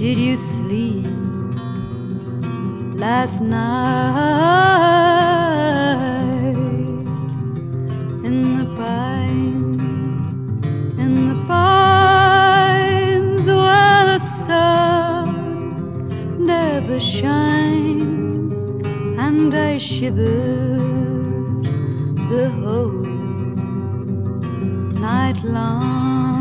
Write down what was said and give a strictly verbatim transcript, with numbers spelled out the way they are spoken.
Did you sleep last night in the pines, in the pines where the sun never shines? And I shivered the whole night long.